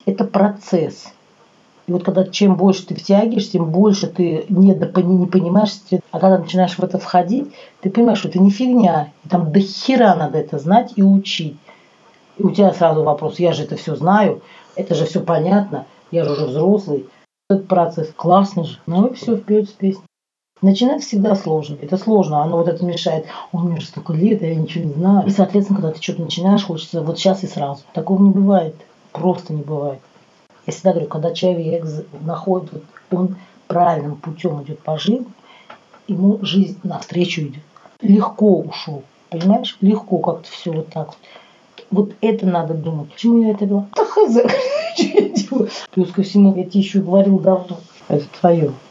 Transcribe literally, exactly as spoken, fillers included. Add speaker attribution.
Speaker 1: Это процесс. И вот когда чем больше ты втягиваешься, тем больше ты не, не понимаешь. А когда начинаешь в это входить, ты понимаешь, что это не фигня. И там до хера надо это знать и учить. И у тебя сразу вопрос: я же это все знаю, это же все понятно, я же уже взрослый. Этот процесс классный же. Ну и все, вперед с песней. Начинать всегда сложно. Это сложно, оно вот это мешает. У меня же столько лет, я ничего не знаю. И, соответственно, когда ты что-то начинаешь, хочется вот сейчас и сразу. Такого не бывает. Просто не бывает. Я всегда говорю, когда человек находит, вот, он правильным путем идет по жизни, ему жизнь навстречу идет. Легко ушел. Понимаешь? Легко как-то все вот так вот. Вот это надо думать. Почему я это делала? Да хз. Плюс ко всему, я тебе еще говорил давно. Это твое.